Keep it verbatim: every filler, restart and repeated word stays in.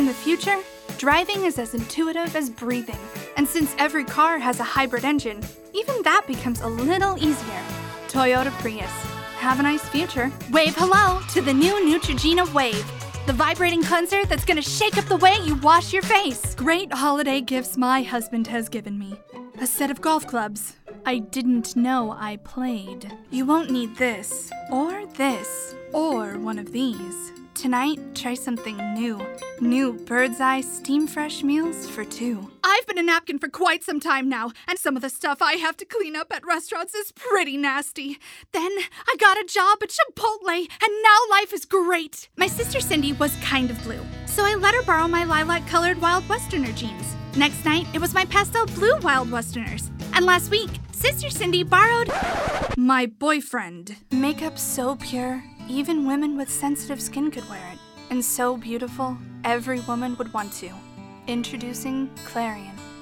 In the future, driving is as intuitive as breathing. And since every car has a hybrid engine, even that becomes a little easier. Toyota Prius. Have a nice future. Wave hello to the new Neutrogena Wave, the vibrating cleanser that's gonna shake up the way you wash your face. Great holiday gifts my husband has given me. A set of golf clubs. I didn't know I played. You won't need this, or this, or one of these. Tonight, try something new. New Bird's Eye Steam Fresh meals for two. I've been a napkin for quite some time now, and some of the stuff I have to clean up at restaurants is pretty nasty. Then I got a job at Chipotle, and now life is great. My sister Cindy was kind of blue, so I let her borrow my lilac-colored Wild Westerner jeans. Next night, it was my pastel blue Wild Westerners. And last week, Sister Cindy borrowed my boyfriend. Makeup so pure, even women with sensitive skin could wear it. And so beautiful, every woman would want to. Introducing Clarion.